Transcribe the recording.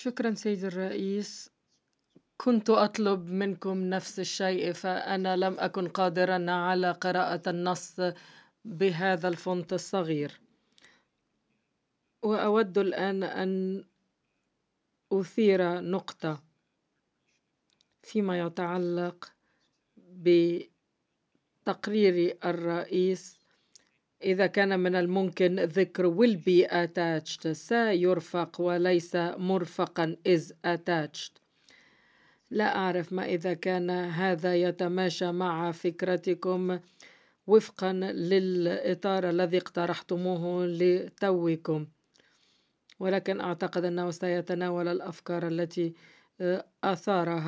شكرا سيد الرئيس. كنت أطلب منكم نفس الشيء، فأنا لم أكن قادرا على قراءة النص بهذا الفونت الصغير. وأود الآن أن أثير نقطة فيما يتعلق بتقرير الرئيس. إذا كان من الممكن ذكر will be attached، سيرفق وليس مرفقا is attached. لا أعرف ما إذا كان هذا يتماشى مع فكرتكم وفقا للإطار الذي اقترحتموه لتوكم، ولكن أعتقد أنه سيتناول الأفكار التي أثارها